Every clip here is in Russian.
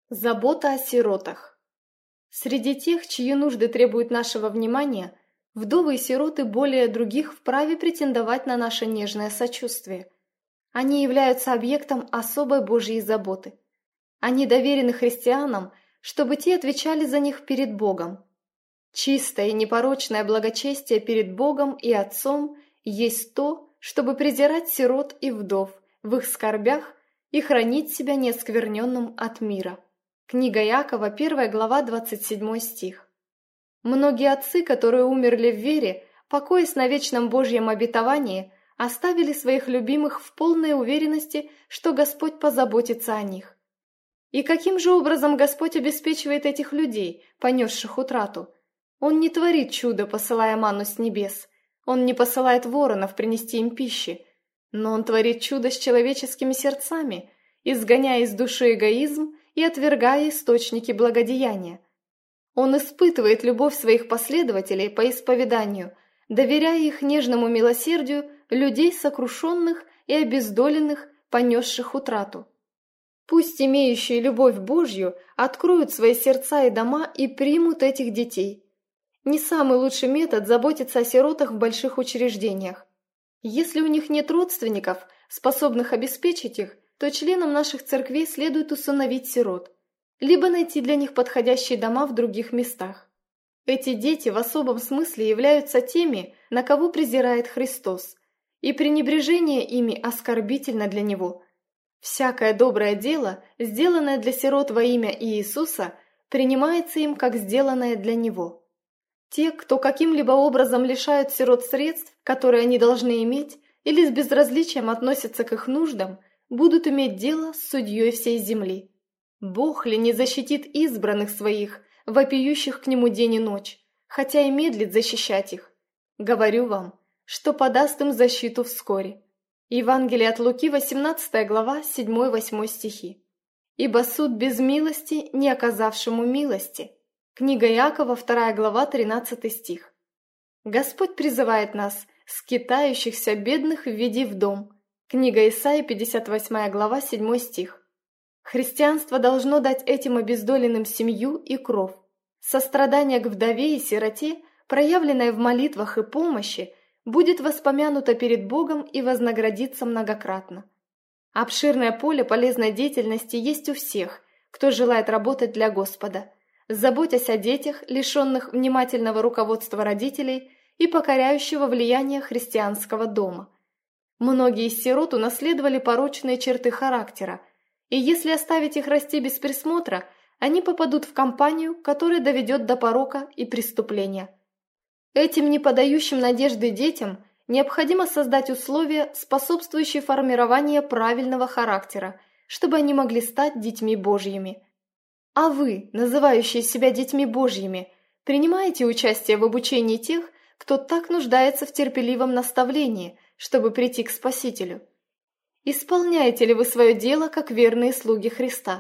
Забота о сиротах. Среди тех, чьи нужды требуют нашего внимания, вдовы и сироты более других вправе претендовать на наше нежное сочувствие. Они являются объектом особой Божьей заботы. Они доверены христианам, чтобы те отвечали за них перед Богом. Чистое и непорочное благочестие перед Богом и Отцом есть то, чтобы презирать сирот и вдов в их скорбях и хранить себя неоскверненным от мира. Книга Иакова, 1 глава, 27 стих. Многие отцы, которые умерли в вере, покоясь на вечном Божьем обетовании, оставили своих любимых в полной уверенности, что Господь позаботится о них. И каким же образом Господь обеспечивает этих людей, понесших утрату? Он не творит чудо, посылая манну с небес. Он не посылает воронов принести им пищи. Но Он творит чудо с человеческими сердцами, изгоняя из души эгоизм и отвергая источники благодеяния. Он испытывает любовь своих последователей по исповеданию, доверяя их нежному милосердию людей сокрушенных и обездоленных, понесших утрату. Пусть имеющие любовь Божью откроют свои сердца и дома и примут этих детей. Не самый лучший метод заботиться о сиротах в больших учреждениях. Если у них нет родственников, способных обеспечить их, то членам наших церквей следует усыновить сирот, либо найти для них подходящие дома в других местах. Эти дети в особом смысле являются теми, на кого презирает Христос, и пренебрежение ими оскорбительно для Него. Всякое доброе дело, сделанное для сирот во имя Иисуса, принимается им как сделанное для Него. Те, кто каким-либо образом лишают сирот средств, которые они должны иметь, или с безразличием относятся к их нуждам, будут иметь дело с судьей всей земли. Бог ли не защитит избранных своих, вопиющих к Нему день и ночь, хотя и медлит защищать их? Говорю вам, что подаст им защиту вскоре. Евангелие от Луки, 18 глава, 7-8 стихи. «Ибо суд без милости, не оказавшему милости». Книга Иакова, 2 глава, 13 стих. Господь призывает нас, скитающихся бедных, введи в дом. Книга Исаии, 58 глава, 7 стих. Христианство должно дать этим обездоленным семью и кров. Сострадание к вдове и сироте, проявленное в молитвах и помощи, будет воспомянуто перед Богом и вознаградится многократно. Обширное поле полезной деятельности есть у всех, кто желает работать для Господа, заботясь о детях, лишенных внимательного руководства родителей и покоряющего влияния христианского дома. Многие из сирот унаследовали порочные черты характера, и если оставить их расти без присмотра, они попадут в компанию, которая доведет до порока и преступления. Этим не подающим надежды детям необходимо создать условия, способствующие формированию правильного характера, чтобы они могли стать детьми Божьими. А вы, называющие себя детьми Божьими, принимаете участие в обучении тех, кто так нуждается в терпеливом наставлении, чтобы прийти к Спасителю? Исполняете ли вы свое дело, как верные слуги Христа?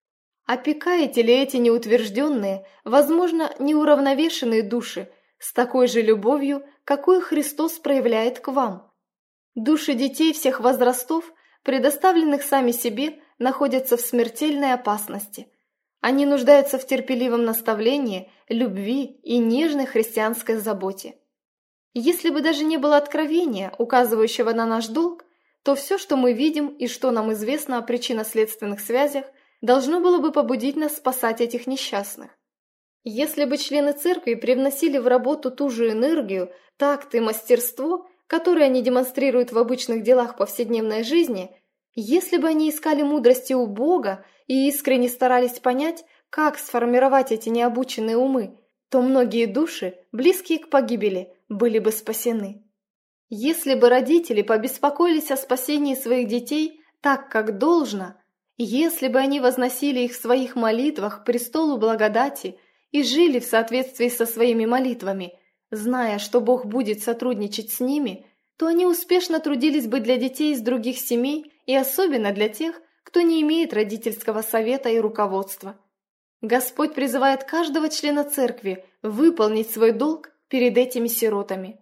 Опекаете ли эти неутвержденные, возможно, неуравновешенные души с такой же любовью, какую Христос проявляет к вам? Души детей всех возрастов, предоставленных сами себе, находятся в смертельной опасности. Они нуждаются в терпеливом наставлении, любви и нежной христианской заботе. Если бы даже не было откровения, указывающего на наш долг, то все, что мы видим и что нам известно о причинно-следственных связях, должно было бы побудить нас спасать этих несчастных. Если бы члены церкви привносили в работу ту же энергию, такт и мастерство, которые они демонстрируют в обычных делах повседневной жизни, если бы они искали мудрости у Бога и искренне старались понять, как сформировать эти необученные умы, то многие души, близкие к погибели, были бы спасены. Если бы родители побеспокоились о спасении своих детей так, как должно, если бы они возносили их в своих молитвах к престолу благодати и жили в соответствии со своими молитвами, зная, что Бог будет сотрудничать с ними, то они успешно трудились бы для детей из других семей и особенно для тех, кто не имеет родительского совета и руководства. Господь призывает каждого члена церкви выполнить свой долг перед этими сиротами.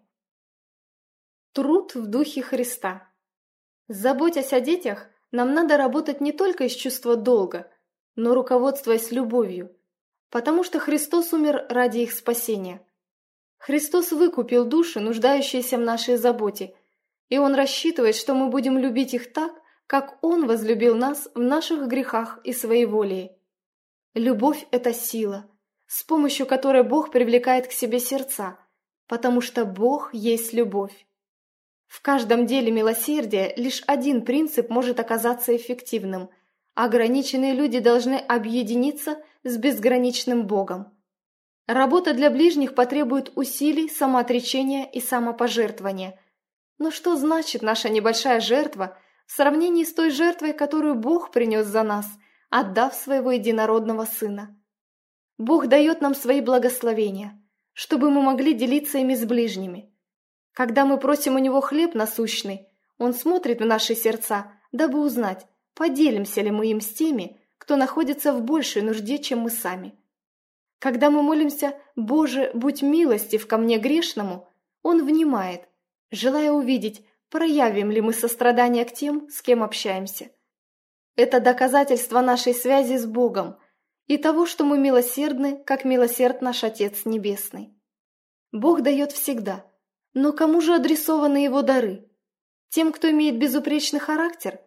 Труд в духе Христа. Заботясь о детях, нам надо работать не только из чувства долга, но руководствуясь любовью, потому что Христос умер ради их спасения. Христос выкупил души, нуждающиеся в нашей заботе, и Он рассчитывает, что мы будем любить их так, как Он возлюбил нас в наших грехах и своеволии. Любовь – это сила, с помощью которой Бог привлекает к себе сердца, потому что Бог есть любовь. В каждом деле милосердия лишь один принцип может оказаться эффективным – ограниченные люди должны объединиться с безграничным Богом. Работа для ближних потребует усилий, самоотречения и самопожертвования. Но что значит наша небольшая жертва в сравнении с той жертвой, которую Бог принес за нас, отдав своего единородного Сына? Бог дает нам свои благословения, чтобы мы могли делиться ими с ближними. Когда мы просим у Него хлеб насущный, Он смотрит в наши сердца, дабы узнать, поделимся ли мы им с теми, кто находится в большей нужде, чем мы сами. Когда мы молимся «Боже, будь милостив ко мне грешному», Он внимает, желая увидеть, проявим ли мы сострадание к тем, с кем общаемся. Это доказательство нашей связи с Богом и того, что мы милосердны, как милосерд наш Отец Небесный. Бог дает всегда, но кому же адресованы Его дары? Тем, кто имеет безупречный характер?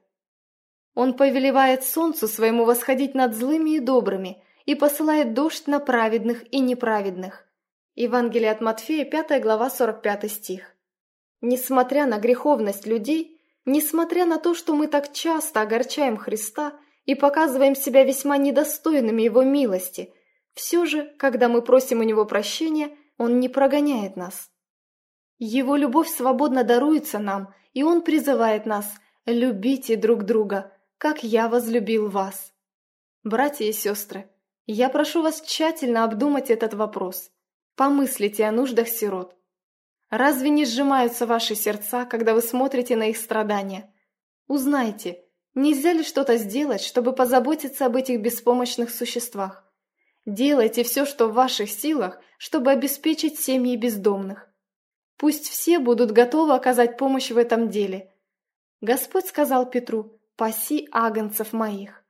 Он повелевает солнцу своему восходить над злыми и добрыми и посылает дождь на праведных и неправедных. Евангелие от Матфея, 5 глава, 45 стих. Несмотря на греховность людей, несмотря на то, что мы так часто огорчаем Христа и показываем себя весьма недостойными Его милости, все же, когда мы просим у Него прощения, Он не прогоняет нас. Его любовь свободно даруется нам, и Он призывает нас «любите друг друга, как я возлюбил вас». Братья и сестры, я прошу вас тщательно обдумать этот вопрос. Помыслите о нуждах сирот. Разве не сжимаются ваши сердца, когда вы смотрите на их страдания? Узнайте, нельзя ли что-то сделать, чтобы позаботиться об этих беспомощных существах? Делайте все, что в ваших силах, чтобы обеспечить семьи бездомных. Пусть все будут готовы оказать помощь в этом деле. Господь сказал Петру: «Паси агнцев моих».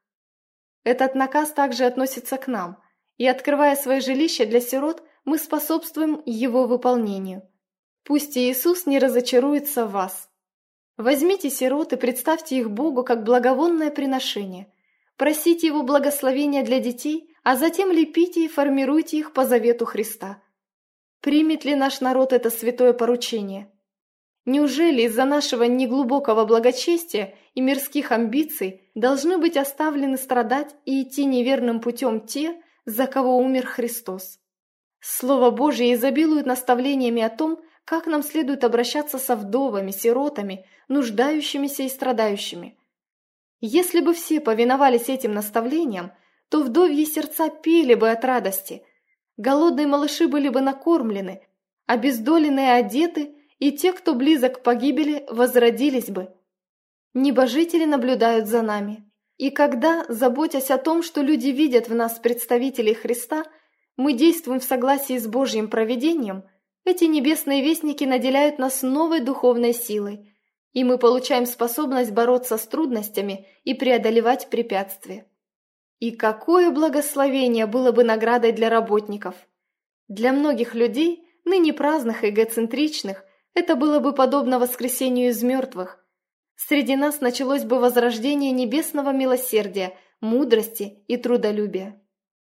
Этот наказ также относится к нам, и, открывая свои жилища для сирот, мы способствуем его выполнению. Пусть Иисус не разочаруется в вас. Возьмите сирот и представьте их Богу как благовонное приношение. Просите Его благословения для детей, а затем лепите и формируйте их по завету Христа. Примет ли наш народ это святое поручение? Неужели из-за нашего неглубокого благочестия и мирских амбиций должны быть оставлены страдать и идти неверным путем те, за кого умер Христос? Слово Божье изобилует наставлениями о том, как нам следует обращаться со вдовами, сиротами, нуждающимися и страдающими. Если бы все повиновались этим наставлениям, то вдовьи сердца пели бы от радости, голодные малыши были бы накормлены, обездоленные одеты, и те, кто близок к погибели, возродились бы. Небожители наблюдают за нами. И когда, заботясь о том, что люди видят в нас представителей Христа, мы действуем в согласии с Божьим провидением, эти небесные вестники наделяют нас новой духовной силой, и мы получаем способность бороться с трудностями и преодолевать препятствия. И какое благословение было бы наградой для работников! Для многих людей, ныне праздных и эгоцентричных, это было бы подобно воскресению из мертвых. Среди нас началось бы возрождение небесного милосердия, мудрости и трудолюбия.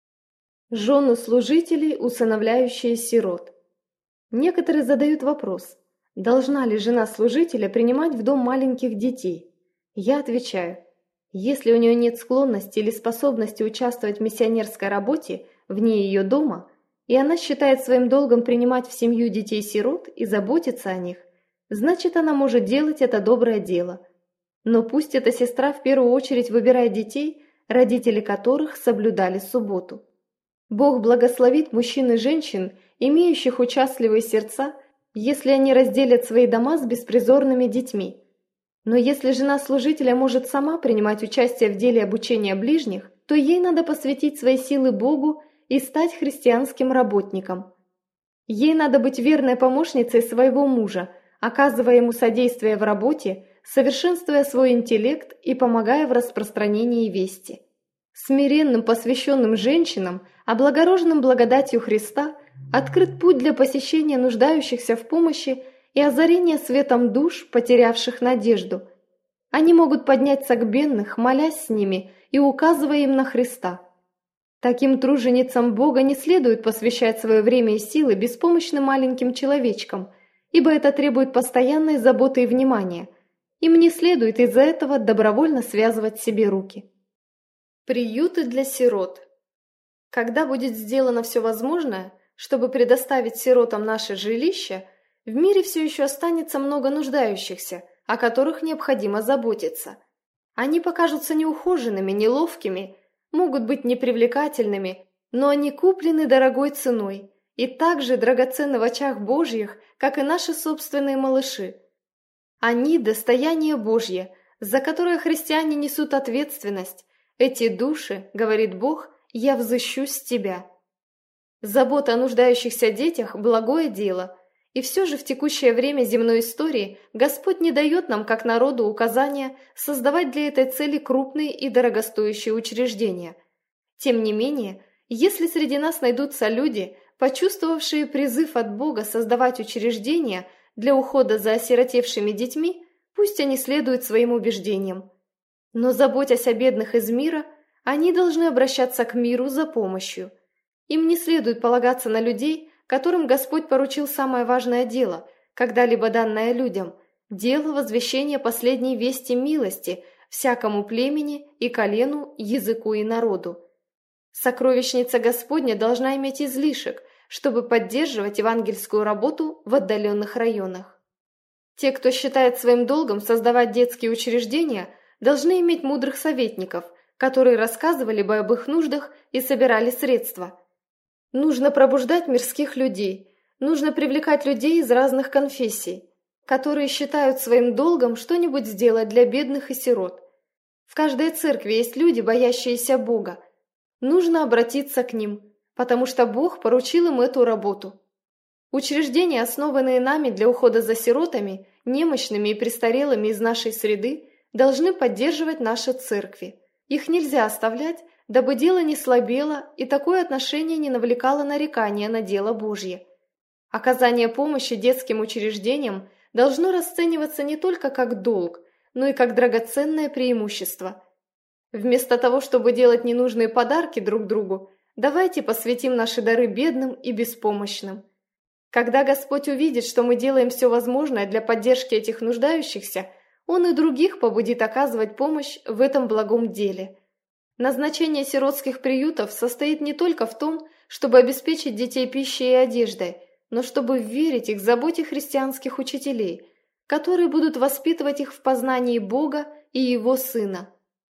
Жены служителей, усыновляющие сирот. Некоторые задают вопрос: должна ли жена служителя принимать в дом маленьких детей? Я отвечаю: если у нее нет склонности или способности участвовать в миссионерской работе вне ее дома, и она считает своим долгом принимать в семью детей-сирот и заботиться о них, значит, она может делать это доброе дело. Но пусть эта сестра в первую очередь выбирает детей, родители которых соблюдали субботу. Бог благословит мужчин и женщин, имеющих участливые сердца, если они разделят свои дома с беспризорными детьми. Но если жена служителя может сама принимать участие в деле обучения ближних, то ей надо посвятить свои силы Богу и стать христианским работником. Ей надо быть верной помощницей своего мужа, оказывая ему содействие в работе, совершенствуя свой интеллект и помогая в распространении вести. Смиренным посвященным женщинам, облагороженным благодатью Христа, открыт путь для посещения нуждающихся в помощи и озарения светом душ, потерявших надежду. Они могут поднять согбенных, молясь с ними и указывая им на Христа. Таким труженицам Бога не следует посвящать свое время и силы беспомощным маленьким человечкам, ибо это требует постоянной заботы и внимания. Им не следует из-за этого добровольно связывать себе руки. Приюты для сирот. Когда будет сделано все возможное, чтобы предоставить сиротам наше жилище, в мире все еще останется много нуждающихся, о которых необходимо заботиться. Они покажутся неухоженными, неловкими, могут быть непривлекательными, но они куплены дорогой ценой и так же драгоценны в очах Божьих, как и наши собственные малыши. Они – достояние Божье, за которое христиане несут ответственность. Эти души, говорит Бог, я взыщу с тебя. Забота о нуждающихся детях – благое дело, и все же в текущее время земной истории Господь не дает нам, как народу, указания создавать для этой цели крупные и дорогостоящие учреждения. Тем не менее, если среди нас найдутся люди, почувствовавшие призыв от Бога создавать учреждения для ухода за осиротевшими детьми, пусть они следуют своим убеждениям. Но, заботясь о бедных из мира, они должны обращаться к миру за помощью. Им не следует полагаться на людей, которым Господь поручил самое важное дело, когда-либо данное людям – дело возвещения последней вести милости всякому племени и колену, языку и народу. Сокровищница Господня должна иметь излишек, чтобы поддерживать евангельскую работу в отдаленных районах. Те, кто считает своим долгом создавать детские учреждения, должны иметь мудрых советников, которые рассказывали бы об их нуждах и собирали средства. Нужно пробуждать мирских людей, нужно привлекать людей из разных конфессий, которые считают своим долгом что-нибудь сделать для бедных и сирот. В каждой церкви есть люди, боящиеся Бога. Нужно обратиться к ним, потому что Бог поручил им эту работу. Учреждения, основанные нами для ухода за сиротами, немощными и престарелыми из нашей среды, должны поддерживать наши церкви. Их нельзя оставлять, дабы дело не слабело и такое отношение не навлекало нарекания на дело Божье. Оказание помощи детским учреждениям должно расцениваться не только как долг, но и как драгоценное преимущество. Вместо того, чтобы делать ненужные подарки друг другу, давайте посвятим наши дары бедным и беспомощным. Когда Господь увидит, что мы делаем все возможное для поддержки этих нуждающихся, Он и других побудит оказывать помощь в этом благом деле. Назначение сиротских приютов состоит не только в том, чтобы обеспечить детей пищей и одеждой, но чтобы верить их заботе христианских учителей, которые будут воспитывать их в познании Бога и Его Сына.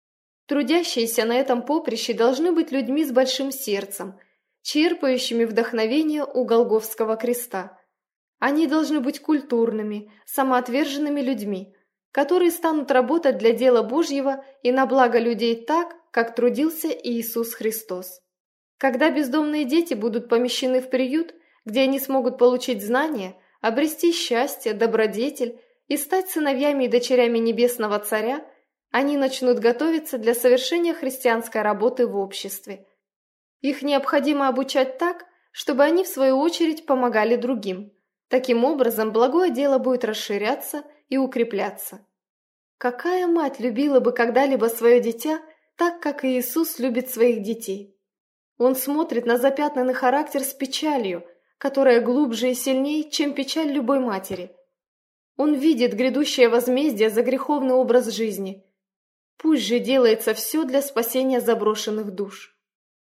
Трудящиеся на этом поприще должны быть людьми с большим сердцем, черпающими вдохновение у Голгофского креста. Они должны быть культурными, самоотверженными людьми, которые станут работать для дела Божьего и на благо людей так, как трудился Иисус Христос. Когда бездомные дети будут помещены в приют, где они смогут получить знания, обрести счастье, добродетель и стать сыновьями и дочерями Небесного Царя, они начнут готовиться для совершения христианской работы в обществе. Их необходимо обучать так, чтобы они, в свою очередь, помогали другим. Таким образом, благое дело будет расширяться и укрепляться. Какая мать любила бы когда-либо свое дитя так, как и Иисус любит своих детей? Он смотрит на запятнанный характер с печалью, которая глубже и сильнее, чем печаль любой матери. Он видит грядущее возмездие за греховный образ жизни. Пусть же делается все для спасения заброшенных душ.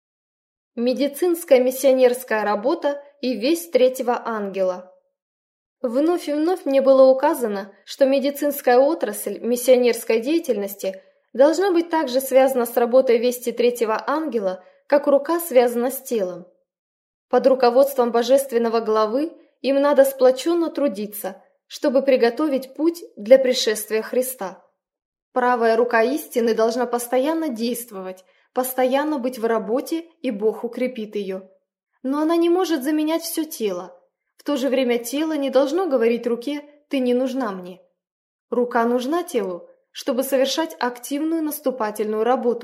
Медицинская миссионерская работа и весть третьего ангела. Вновь и вновь мне было указано, что медицинская отрасль миссионерской деятельности должна быть также связана с работой вести третьего ангела, как рука связана с телом. Под руководством божественного главы им надо сплоченно трудиться, чтобы приготовить путь для пришествия Христа. Правая рука истины должна постоянно действовать, постоянно быть в работе, и Бог укрепит ее. Но она не может заменять все тело. В то же время тело не должно говорить руке «ты не нужна мне». Рука нужна телу, чтобы совершать активную наступательную работу.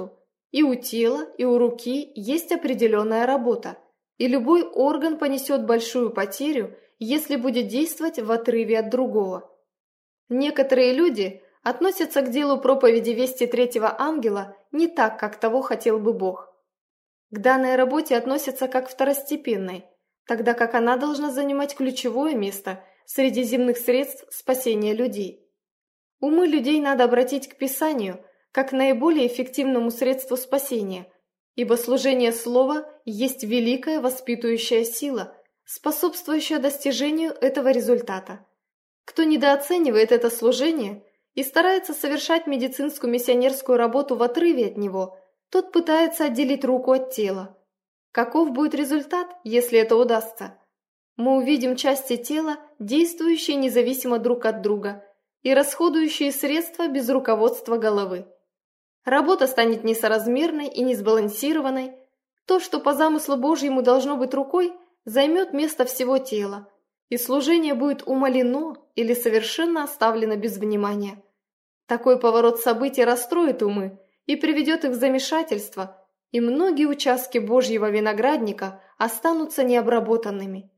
И у тела, и у руки есть определенная работа, и любой орган понесет большую потерю, если будет действовать в отрыве от другого. Некоторые люди относятся к делу проповеди вести третьего ангела не так, как того хотел бы Бог. К данной работе относятся как второстепенной, тогда как она должна занимать ключевое место среди земных средств спасения людей. Умы людей надо обратить к Писанию как к наиболее эффективному средству спасения, ибо служение Слова есть великая воспитывающая сила, способствующая достижению этого результата. Кто недооценивает это служение и старается совершать медицинскую миссионерскую работу в отрыве от него, тот пытается отделить руку от тела. Каков будет результат, если это удастся? Мы увидим части тела, действующие независимо друг от друга и расходующие средства без руководства головы. Работа станет несоразмерной и несбалансированной. То, что по замыслу Божьему должно быть рукой, займет место всего тела, и служение будет умалено или совершенно оставлено без внимания. Такой поворот событий расстроит умы и приведет их в замешательство, и многие участки Божьего виноградника останутся необработанными.